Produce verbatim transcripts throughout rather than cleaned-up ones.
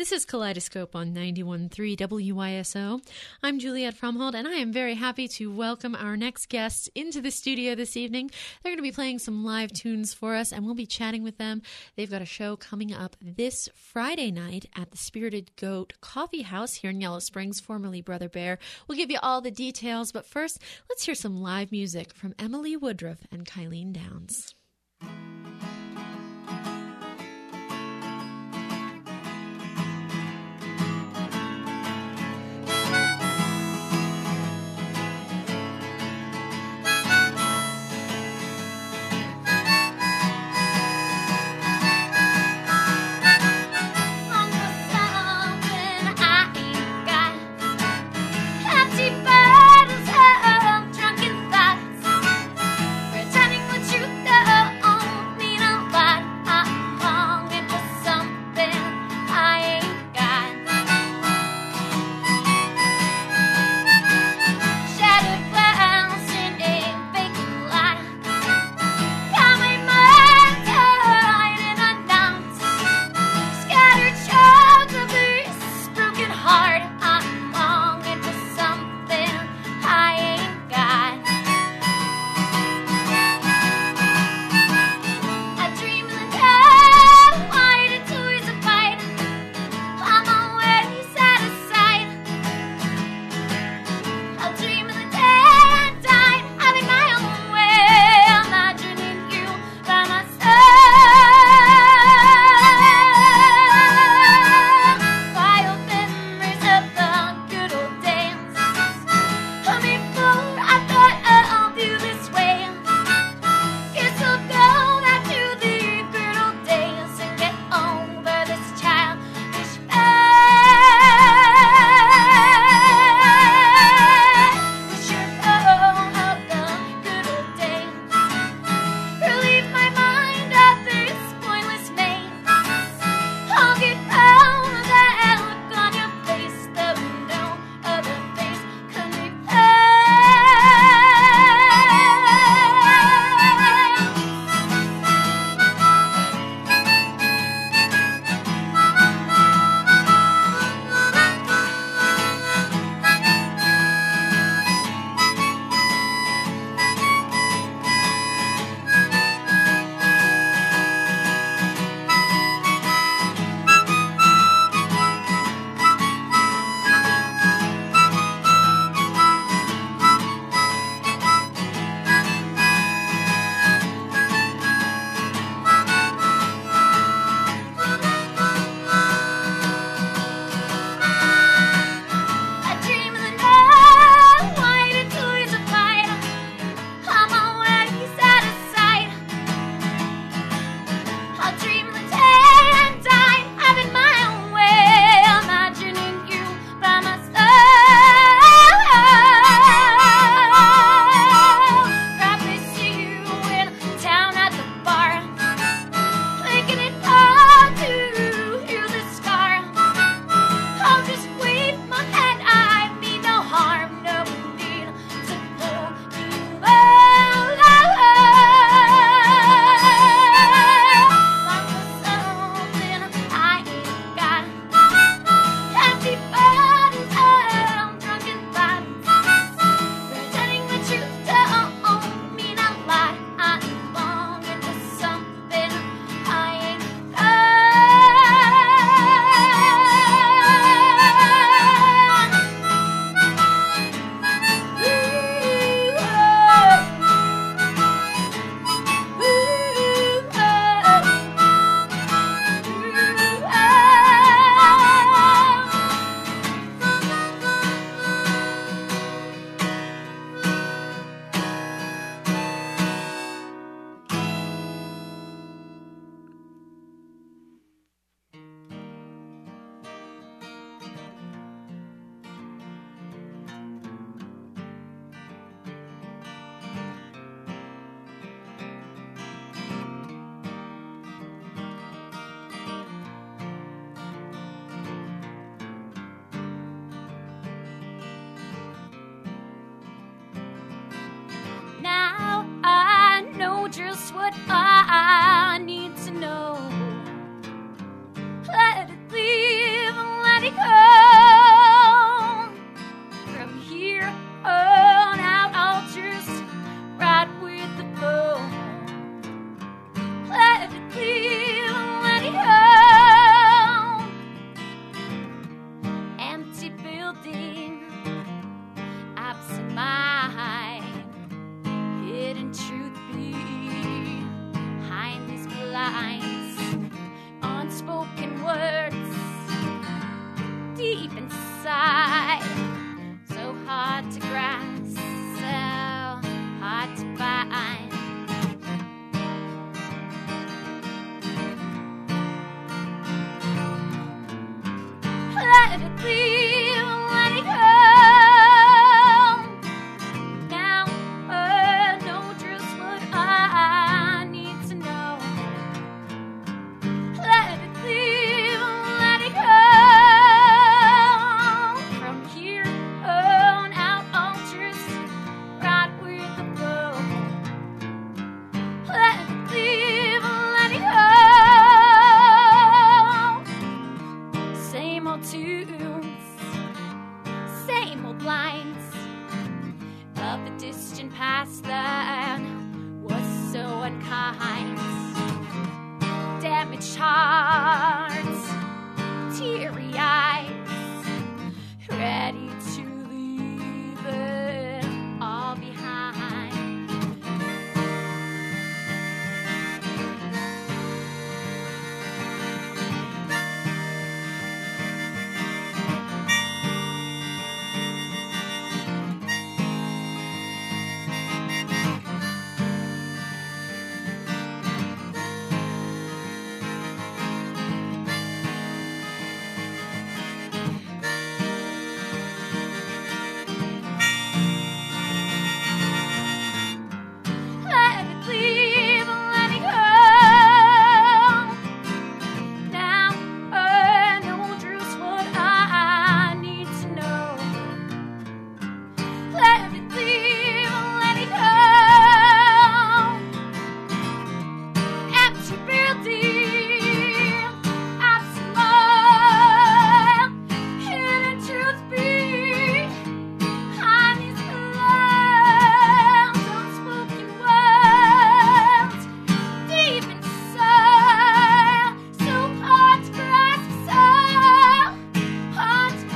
This is Kaleidoscope on ninety-one point three W I S O. I'm Juliette Fromhold, and I am very happy to welcome our next guests into the studio this evening. They're going to be playing some live tunes for us, and we'll be chatting with them. They've got a show coming up this Friday night at the Spirited Goat Coffee House here in Yellow Springs, formerly Brother Bear. We'll give you all the details, but first, let's hear some live music from Emily Woodruff and Kylene Downs. just what I need to know. Let it live Let it leave, let it go. Now I know just what I need to know. Let it leave, let it go. From here on out, I'll just ride with the flow. Let it leave, let it go. Same old tunes, same old lines of the distant past that was so unkind. Damaged hearts, teary eyes, ready to leave it all behind. Let it leave, let it go. Now I know just what I need to know. Let it leave, let it go. Empty building, absent mind, hidden truth behind these clouds, unspoken words, deep inside, so hard to grasp, so hard to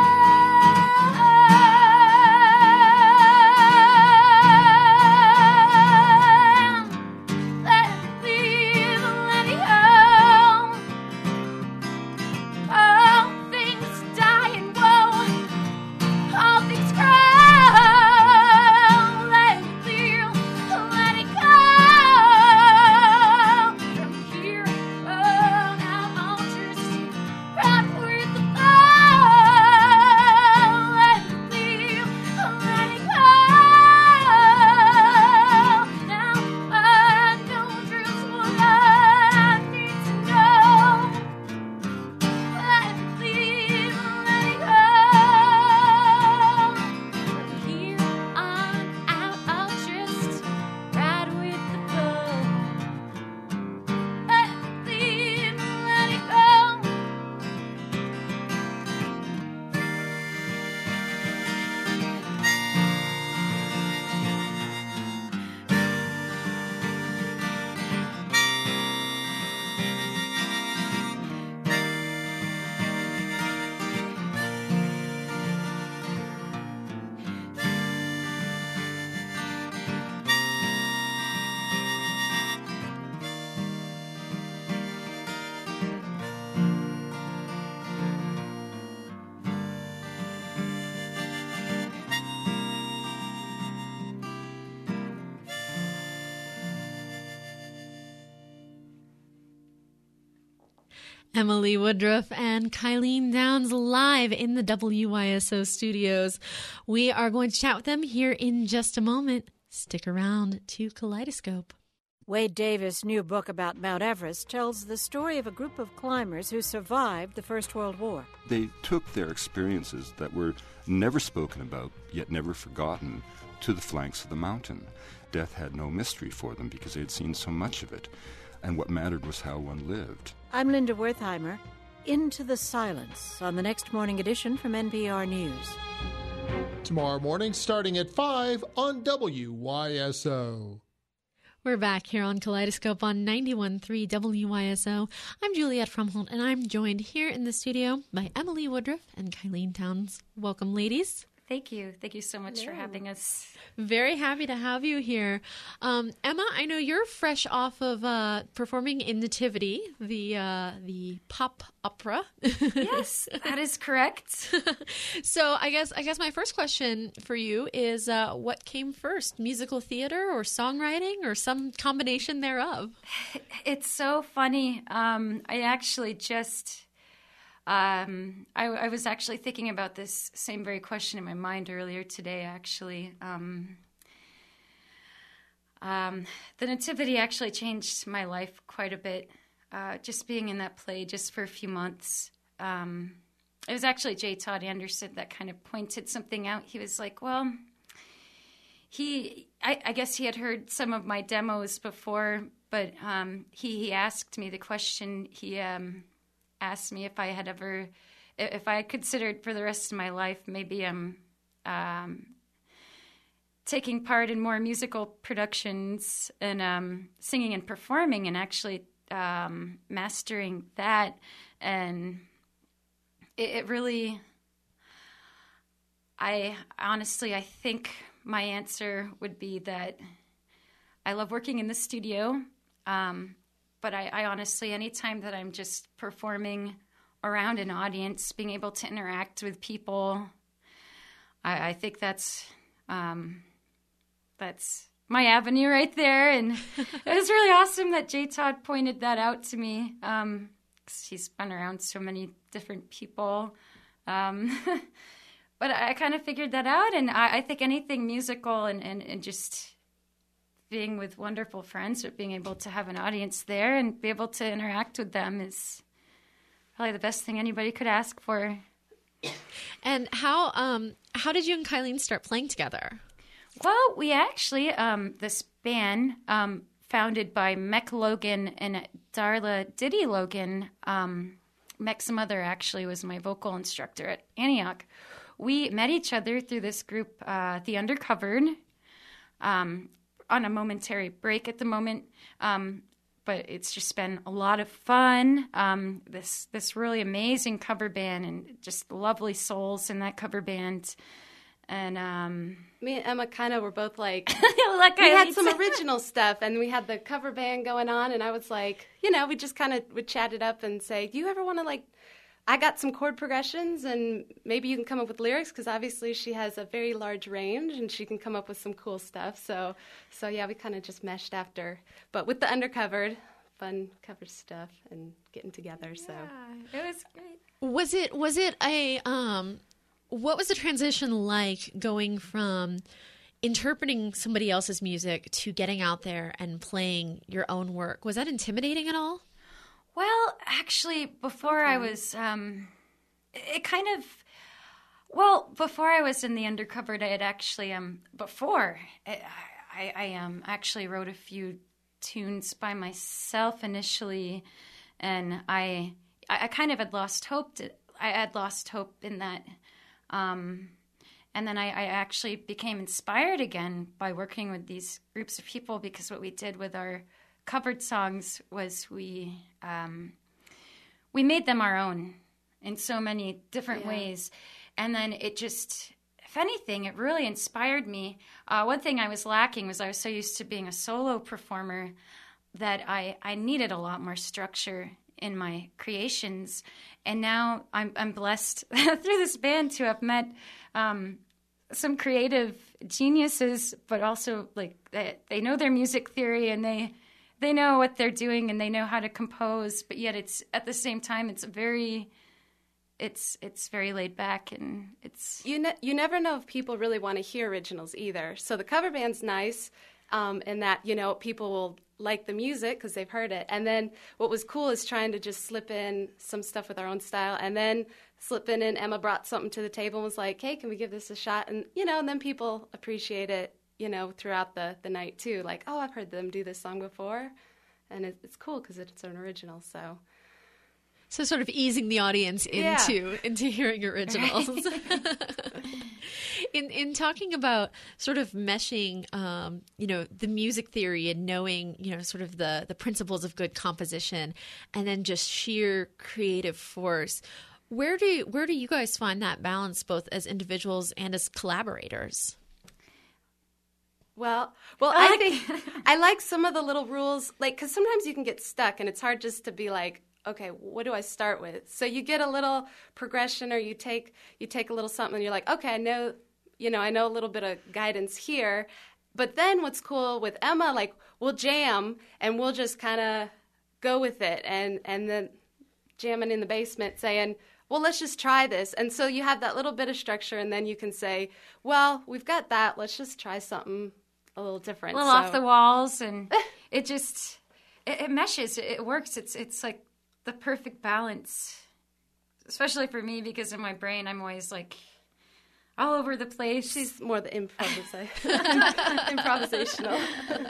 own. Let it leave, let it go. All things die and woe, all things grow. Let it leave, let it go. From here on out, I'll just ride with the flow. Let it leave, let it go. Now I know just what I need to know. Let it leave, let it go. From here on out, I'll just ride with the flow. Let it leave, let it go. Emily Woodruff and Kylene Downs live in the W Y S O studios. We are going to chat with them here in just a moment. Stick around to Kaleidoscope. Wade Davis' new book about Mount Everest tells the story of a group of climbers who survived the First World War. They took their experiences that were never spoken about, yet never forgotten, to the flanks of the mountain. Death had no mystery for them because they had seen so much of it, and what mattered was how one lived. I'm Linda Wertheimer. Into the Silence on the next morning edition from N P R News. Tomorrow morning, starting at five on W Y S O. We're back here on Kaleidoscope on ninety-one point three W Y S O. I'm Juliette Fromhold, and I'm joined here in the studio by Emily Woodruff and Kylene Downs. Welcome, ladies. Thank you. Thank you so much Hello. for having us. Very happy to have you here. Um, Emma, I know you're fresh off of uh, performing in Nativity, the uh, the pop opera. Yes, that is correct. So I guess I guess my first question for you is uh, what came first, musical theater or songwriting or some combination thereof? It's so funny. Um, I actually just Um, I, I was actually thinking about this same very question in my mind earlier today, actually. Um, um, the Nativity actually changed my life quite a bit. Uh, just being in that play just for a few months. Um, it was actually J. Todd Anderson that kind of pointed something out. He was like, well, he, I, I guess he had heard some of my demos before, but um, he, he asked me the question, he um, asked me if I had ever, if I had considered for the rest of my life, maybe um, um, taking part in more musical productions and um, singing and performing and actually um, mastering that. And it, it really, I honestly, I think my answer would be that I love working in the studio. Um, but I, I honestly, anytime that I'm just performing around an audience, being able to interact with people, I, I think that's, um, that's my avenue right there. And it was really awesome that J. Todd pointed that out to me. Um, 'cause he's been around so many different people. Um, but I kind of figured that out. And I, I think anything musical and, and, and just being with wonderful friends, or being able to have an audience there and be able to interact with them is probably the best thing anybody could ask for. And how um, how did you and Kylene start playing together? Well, we actually, um, this band, um, founded by Mec Logan and Darla Diddy Logan, um, Mec's mother actually was my vocal instructor at Antioch. We met each other through this group, uh, The Undercovered, um, on a momentary break at the moment, um, but it's just been a lot of fun. Um, this this really amazing cover band and just lovely souls in that cover band. And um, me and Emma kind of were both like, like we I had some original stuff, and we had the cover band going on, and I was like, you know, we just kind of would chat it up and say, do you ever want to, like, I got some chord progressions, and maybe you can come up with lyrics, because obviously she has a very large range, and she can come up with some cool stuff. So, so yeah, we kind of just meshed after. But with the Undercovered, fun cover stuff and getting together, so. Yeah, it was great. Was it was it a um what was the transition like going from interpreting somebody else's music to getting out there and playing your own work? Was that intimidating at all? Well, actually, before I was, um, it kind of, well, before I was in the Undercovered, I had actually, um, before, I, I, I um, actually wrote a few tunes by myself initially, and I, I kind of had lost hope. To, I had lost hope in that. Um, and then I, I actually became inspired again by working with these groups of people, because what we did with our covered songs was we um, we made them our own in so many different Yeah. ways. And then it just, if anything, it really inspired me. Uh, one thing I was lacking was I was so used to being a solo performer that I, I needed a lot more structure in my creations. And now I'm, I'm blessed through this band to have met um, some creative geniuses, but also like they, they know their music theory, and they they know what they're doing, and they know how to compose. But yet, it's at the same time, it's very, it's it's very laid back, and it's You ne- you never know if people really want to hear originals either. So the cover band's nice um, in that, you know, people will like the music because they've heard it. And then what was cool is trying to just slip in some stuff with our own style, and then slip in and Emma brought something to the table and was like, hey, can we give this a shot? And, you know, and then people appreciate it, you know, throughout the, the night too. Like, oh, I've heard them do this song before. And it, it's cool because it's an original, so... So sort of easing the audience Yeah. into into hearing originals. in in talking about sort of meshing, um, you know, the music theory and knowing, you know, sort of the the principles of good composition, and then just sheer creative force. Where do where do you guys find that balance, both as individuals and as collaborators? Well, well, I think I like some of the little rules, like, because sometimes you can get stuck, and it's hard just to be like, okay, what do I start with? So you get a little progression, or you take you take a little something, and you're like, okay, I know, you know, I know a little bit of guidance here. But then what's cool with Emma, like, we'll jam, and we'll just kind of go with it, and and then jamming in the basement saying, well, let's just try this. And so you have that little bit of structure, and then you can say, well, we've got that. Let's just try something a little different. A little so. off the walls, and it just, it, it meshes. It, it works. It's it's like the perfect balance, especially for me because in my brain, I'm always like all over the place. She's more the improvisa- improvisational.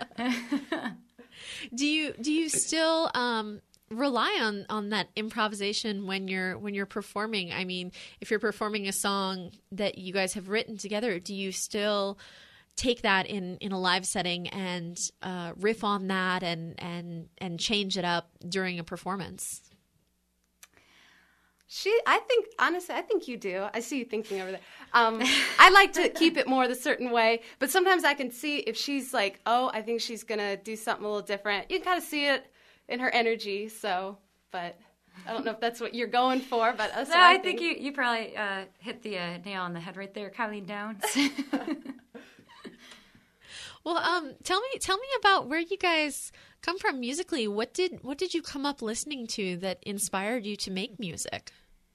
Do you do you still um, rely on, on that improvisation when you're when you're performing? I mean, if you're performing a song that you guys have written together, do you still take that in, in a live setting and uh, riff on that and, and and change it up during a performance? She, I think, honestly, I think you do. I see you thinking over there. Um, I like to keep it more the certain way, but sometimes I can see if she's like, oh, I think she's going to do something a little different. You can kind of see it in her energy, so, but I don't know if that's what you're going for, but that's No, what I, I think. think you, you probably uh, hit the uh, nail on the head right there, Colleen Downs. Well, um, tell me tell me about where you guys come from musically. What did what did you come up listening to that inspired you to make music?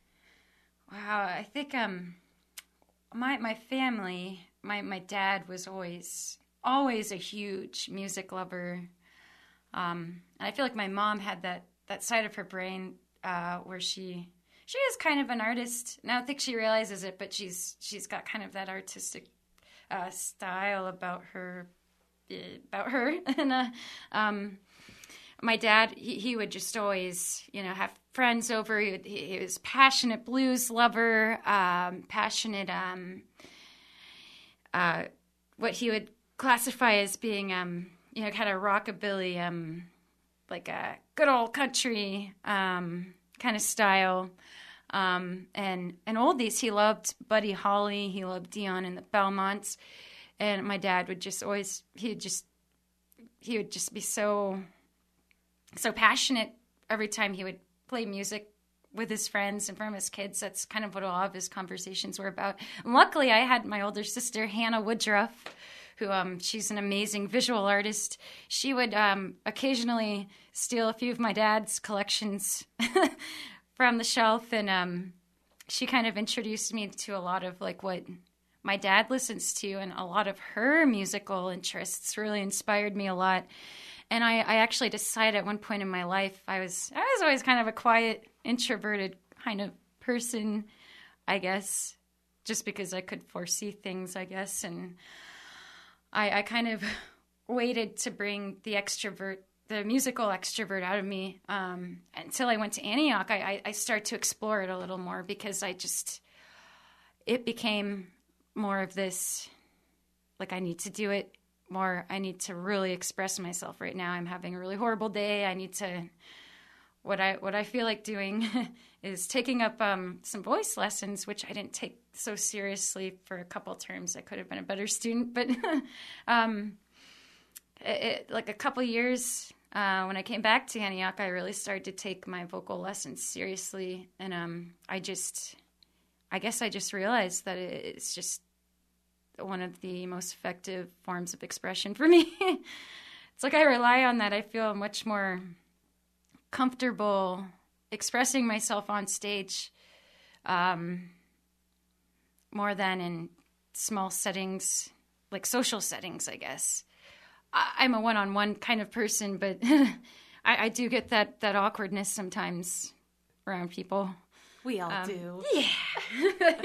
Wow, I think um, my my family, my my dad was always always a huge music lover, um, and I feel like my mom had that that side of her brain uh, where she she is kind of an artist. And I don't think she realizes it, but she's she's got kind of that artistic uh, style about her about her, and uh, um. My dad, he, he would just always, you know, have friends over. He, would, he was a passionate blues lover, um, passionate, um, uh, what he would classify as being, um, you know, kind of rockabilly, um, like a good old country um, kind of style. Um, and and oldies, he loved Buddy Holly. He loved Dion and the Belmonts. And my dad would just always, he would just, he would just be so... so passionate every time he would play music with his friends and from his kids. That's kind of what all of his conversations were about. And luckily, I had my older sister, Hannah Woodruff, who um, she's an amazing visual artist. She would um, occasionally steal a few of my dad's collections from the shelf, and um, she kind of introduced me to a lot of like what my dad listens to, and a lot of her musical interests really inspired me a lot. And I, I actually decided at one point in my life, I was I was always kind of a quiet, introverted kind of person, I guess, just because I could foresee things, I guess. And I, I kind of waited to bring the extrovert, the musical extrovert out of me um, until I went to Antioch. I, I, I started to explore it a little more because I just, it became more of this, like I need to do it more. I need to really express myself right now. I'm having a really horrible day. I need to, what I what I feel like doing is taking up um, some voice lessons, which I didn't take so seriously for a couple terms. I could have been a better student, but um, it, it, like a couple years uh, when I came back to Antioch, I really started to take my vocal lessons seriously, and um, I just, I guess I just realized that it's just one of the most effective forms of expression for me. It's like I rely on that. I feel much more comfortable expressing myself on stage um, more than in small settings, like social settings, I guess. I- I'm a one-on-one kind of person, but I-, I do get that, that awkwardness sometimes around people. We all Um, do. Yeah.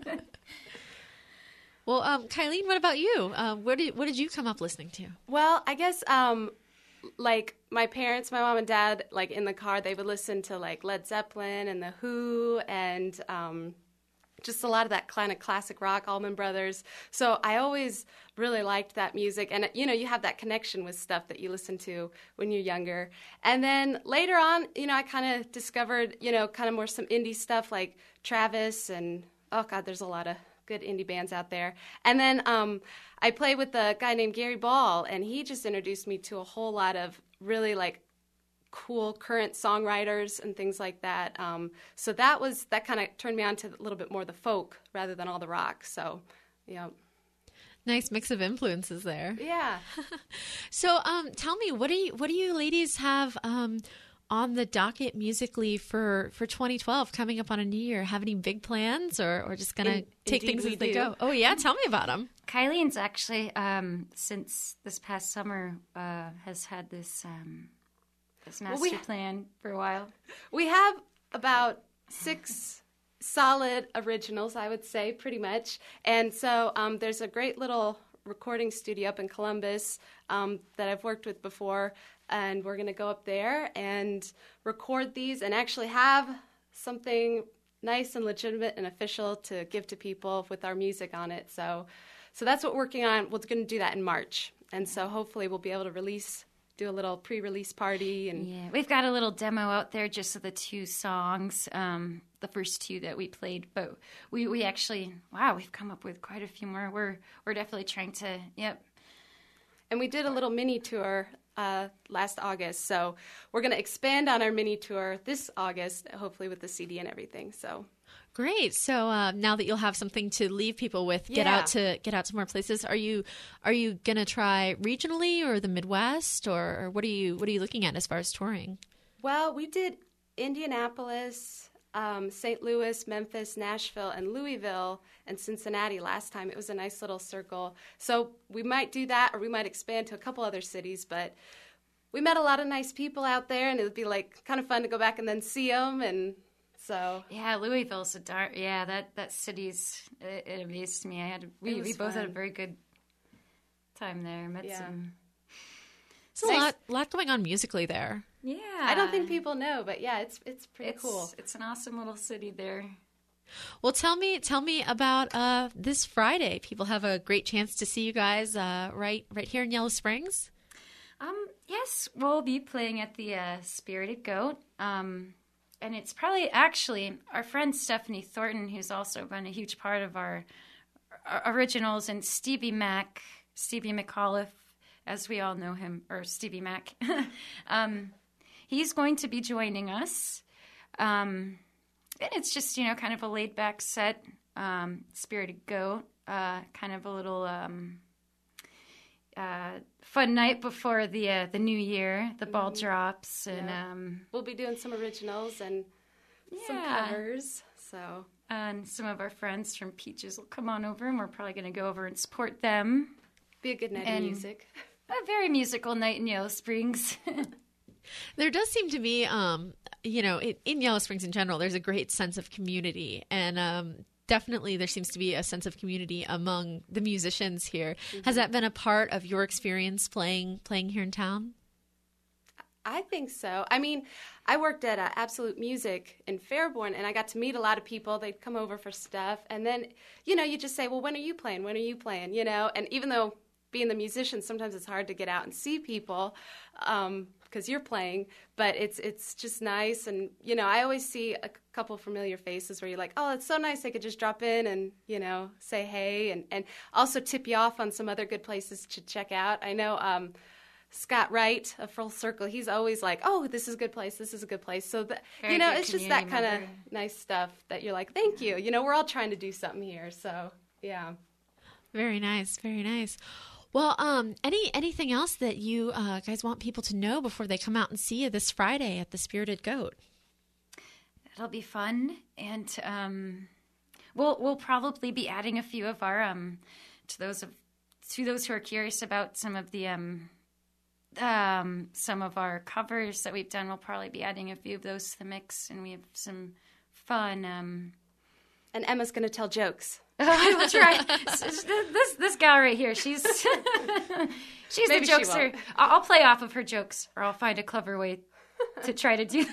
Well, um, Kylene, what about you? Uh, what did what did you come up listening to? Well, I guess um, like my parents, my mom and dad, like in the car, they would listen to like Led Zeppelin and The Who and um, just a lot of that kind of classic rock, Allman Brothers. So I always really liked that music. And, you know, you have that connection with stuff that you listen to when you're younger. And then later on, you know, I kind of discovered, you know, kind of more some indie stuff like Travis and, oh, God, there's a lot of good indie bands out there. And then um, I played with a guy named Gary Ball, and he just introduced me to a whole lot of really, like, cool current songwriters and things like that. Um, so that was, that kind of turned me on to a little bit more the folk rather than all the rock. So, yeah. Nice mix of influences there. Yeah. So, um, tell me, what do you what do you ladies have um, on the docket musically for, for twenty twelve coming up on a new year? Have any big plans, or, or just going to In- take indeed things we as they do. go? Oh, yeah. Tell me about them. Kylene's actually, um, since this past summer, uh, has had this um, this master we- plan for a while. We have about six solid originals, I would say, pretty much. And so um, there's a great little recording studio up in Columbus um, that I've worked with before, and we're going to go up there and record these and actually have something nice and legitimate and official to give to people with our music on it. So, so that's what we're working on. We're going to do that in March, and so hopefully we'll be able to release. Do a little pre-release party. And Yeah, we've got a little demo out there just of the two songs, um, the first two that we played. But we, we actually, wow, we've come up with quite a few more. We're we're definitely trying to, yep. And we did a little mini tour uh, last August, so we're going to expand on our mini tour this August, hopefully with the C D and everything. So Great. So uh, now that you'll have something to leave people with, get Yeah. out to get out to more places. Are you are you gonna try regionally or the Midwest, or, or what are you what are you looking at as far as touring? Well, we did Indianapolis, um, Saint Louis, Memphis, Nashville, and Louisville, and Cincinnati last time. It was a nice little circle. So we might do that, or we might expand to a couple other cities. But we met a lot of nice people out there, and it would be like kind of fun to go back and then see them. And so Yeah, Louisville's a dark, yeah, that, that city's, it, it amazed me. I had, we, was we both had a fun. very good time there. Met Yeah. some, There's a Nice. lot lot going on musically there. yeah. I don't think people know, but yeah, it's it's pretty it's, cool. It's an awesome little city there. Well, tell me tell me about uh, this Friday. People have a great chance to see you guys uh, right right here in Yellow Springs. Um, yes, we'll be playing at the uh, Spirited Goat. Um, and it's probably actually our friend Stephanie Thornton, who's also been a huge part of our, our originals, and Stevie Mac, Stevie McAuliffe, as we all know him, or Stevie Mac. um, he's going to be joining us. Um, and it's just, you know, kind of a laid back set, um, Spirited Goat, uh, kind of a little, um, uh, fun night before the uh, the new year. The ball drops, and Yeah. um, We'll be doing some originals and some Yeah. covers. So and some of our friends from Peaches will come on over, and we're probably going to go over and support them. be a good night And- of music. A very musical night in Yellow Springs. There does seem to be, um, you know, in, in Yellow Springs in general, there's a great sense of community, and um, definitely there seems to be a sense of community among the musicians here. Has that been a part of your experience playing playing here in town? I think so. I mean, I worked at uh, Absolute Music in Fairborn, and I got to meet a lot of people. They'd come over for stuff, and then, you know, you just say, well, when are you playing? When are you playing? You know, and even though being the musician, sometimes it's hard to get out and see people um, because you're playing, but it's it's just nice. And, you know, I always see a couple familiar faces where you're like, oh, it's so nice they could just drop in and, you know, say hey, and, and also tip you off on some other good places to check out. I know um, Scott Wright of Full Circle, he's always like, oh, this is a good place, this is a good place. So, that, Very you know, good it's just that community kind of member. nice stuff that you're like, thank you. You know, we're all trying to do something here. So, yeah. Very nice, very nice. Well, um, any anything else that you uh, guys want people to know before they come out and see you this Friday at the Spirited Goat? It'll be fun, and um, we'll we'll probably be adding a few of our um, to those of to those who are curious about some of the um, um, some of our covers that we've done. We'll probably be adding a few of those to the mix, and we have some fun. Um, And Emma's going to tell jokes. I will try. This this gal right here, she's she's Maybe the she jokester. won't. I'll I'll play off of her jokes, or I'll find a clever way to try to do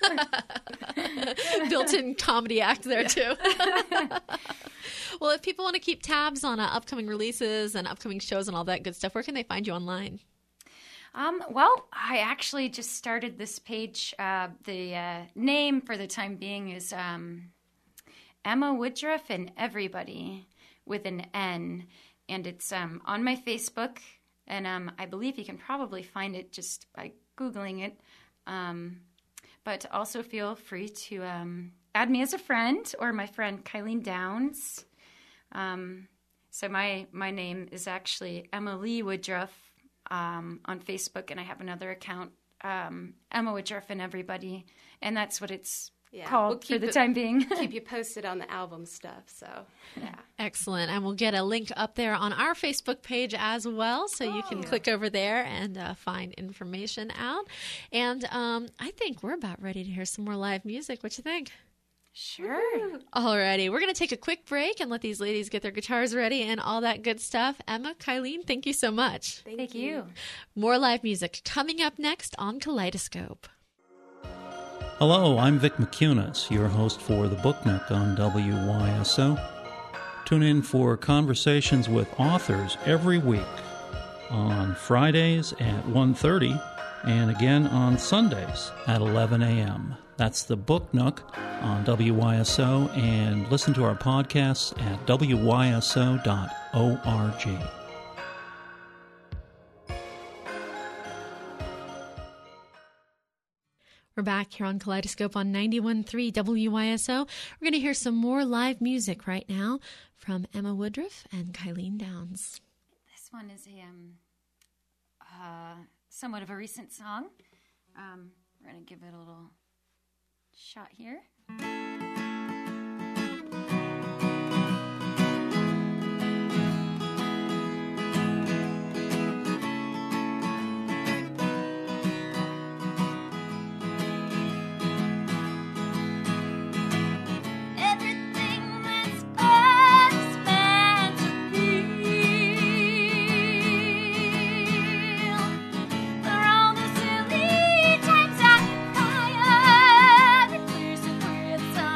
that. Built-in comedy act there too. Well, if people want to keep tabs on uh, upcoming releases and upcoming shows and all that good stuff, where can they find you online? Um, well, I actually just started this page. Uh, the uh, name for the time being is um, Emma Woodruff and Everybody with an N, and it's um, on my Facebook, and um, I believe you can probably find it just by Googling it. Um, but also feel free to um, add me as a friend, or my friend Kylene Downs. Um, so my my name is actually Emma Lee Woodruff um, on Facebook, and I have another account um, Emma Woodruff and everybody, and that's what it's Yeah, called we'll for keep the it- time being. Keep you posted on the album stuff. So, yeah. Excellent. And we'll get a link up there on our Facebook page as well. So you can click over there and uh, find information out. And um, I think we're about ready to hear some more live music. What you think? Sure. Alrighty. We're going to take a quick break and let these ladies get their guitars ready and all that good stuff. Emma, Kylene, thank you so much. Thank, Thank you. More live music coming up next on Kaleidoscope. Hello, I'm Vic McCunas, your host for the Book Nook on W Y S O. Tune in for conversations with authors every week on Fridays at one thirty and again on Sundays at eleven a.m. That's the Book Nook on W Y S O, and listen to our podcasts at W Y S O dot org. We're back here on Kaleidoscope on ninety-one point three W Y S O. We're going to hear some more live music right now from Emma Woodruff and Kylene Downs. This one is a um, uh, somewhat of a recent song. Um, we're going to give it a little shot here. Everything that's bad is meant to be. For all the silly times I cry, every clear secrets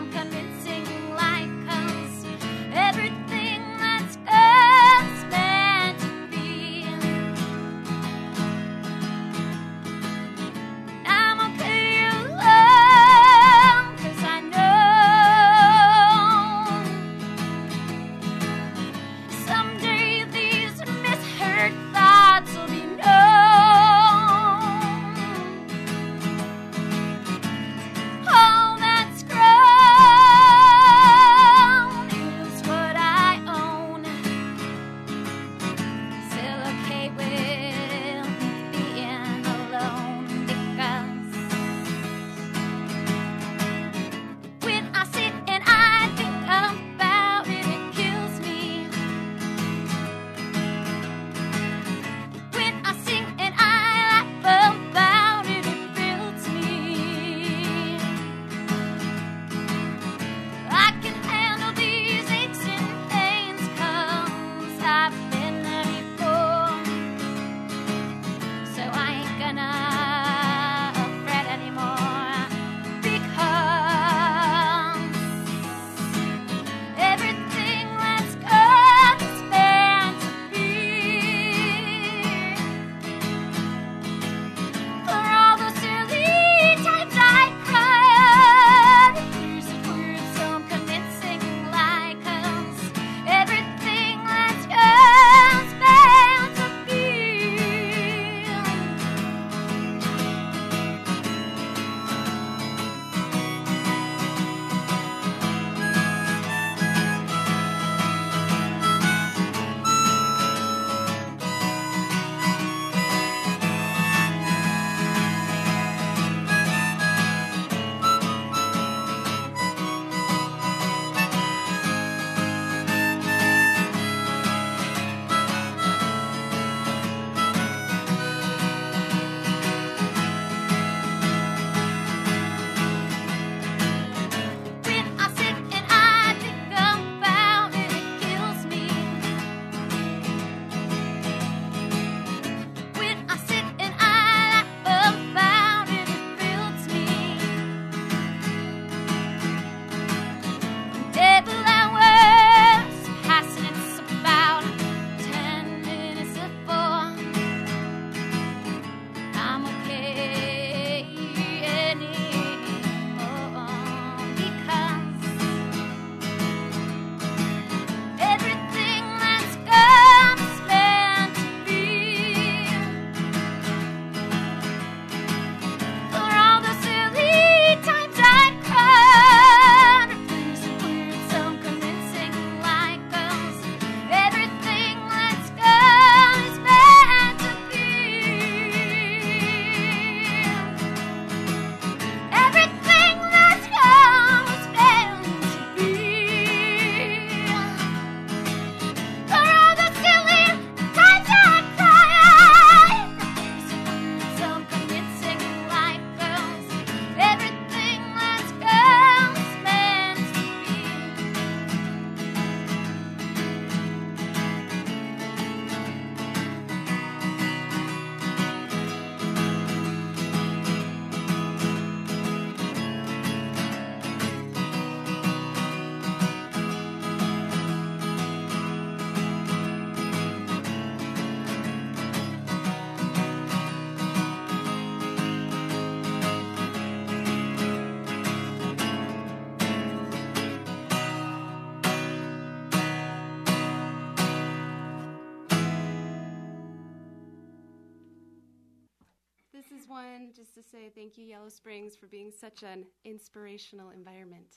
this is one just to say thank you, Yellow Springs, for being such an inspirational environment.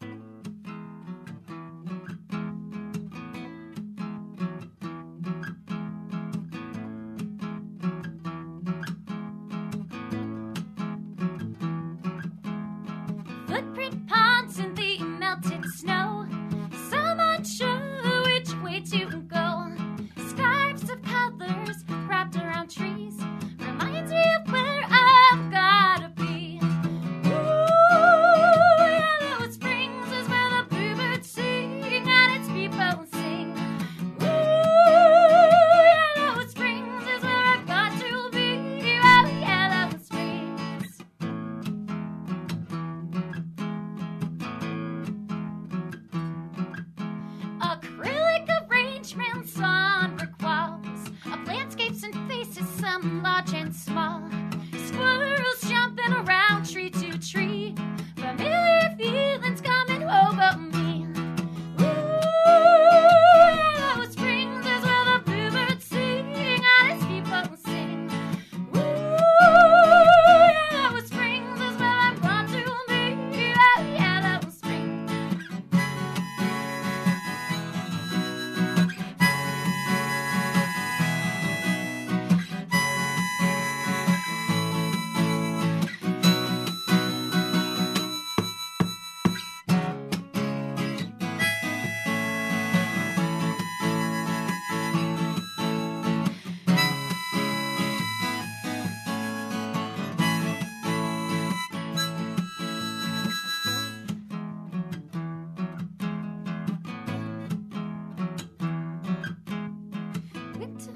Footprint ponds in the melted snow. Some unsure which way to go. Scarves of colors wrapped around trees. Reminds me of where I've gotta be. Ooh, Yellow Springs is where the bluebirds sing and its people sing. Ooh, Yellow Springs is where I've got to be. Oh, Yellow Springs. Acrylic arrangements on brick walls, of landscapes and faces, some large and small. Squirrels jumping around tree to tree. Familiar feelings coming over me. Ooh, Yellow Springs is where the bluebirds sing and its people sing. Ooh, Yellow Springs is where I'm born to be. Oh, Yellow Springs. Winter.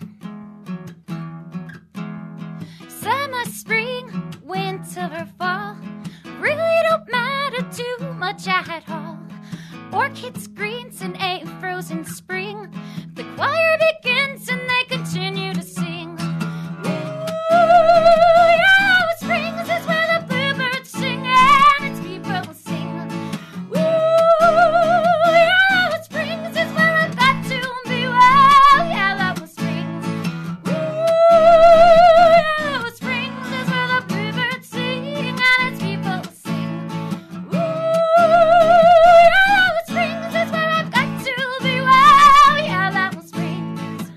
Summer, spring, winter, or fall really don't matter too much at all. Orchids, greens, and a frozen spring. The choir begins and they continue to sing. Ooh, Yellow Springs is where the bluebirds sing and its people sing. Ooh, Yellow Springs is where I've got to be. Well, Yellow Springs. Ooh, Yellow Springs is where the bluebirds sing and its people sing. Ooh, Yellow Springs is where I've got to be. Well, Yellow Springs.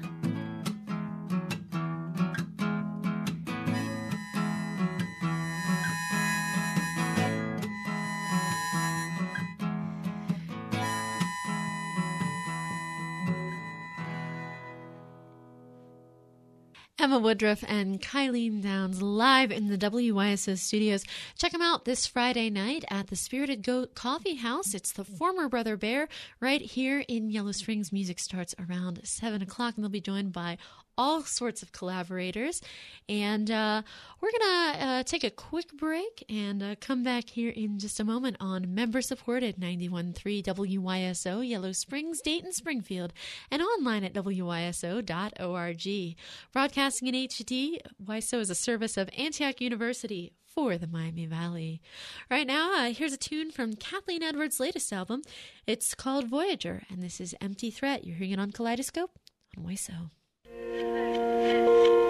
Emma Woodruff and Kylene Downs live in the W Y S O studios. Check them out this Friday night at the Spirited Goat Coffee House. It's the former Brother Bear right here in Yellow Springs. Music starts around seven o'clock, and they'll be joined by all sorts of collaborators. And uh, we're going to uh, take a quick break and uh, come back here in just a moment on member-supported ninety-one point three W Y S O, Yellow Springs, Dayton, Springfield, and online at W Y S O dot org. Broadcasting in H D, Y S O is a service of Antioch University for the Miami Valley. Right now, uh, here's a tune from Kathleen Edwards' latest album. It's called Voyager, and this is Empty Threat. You're hearing it on Kaleidoscope on Y S O.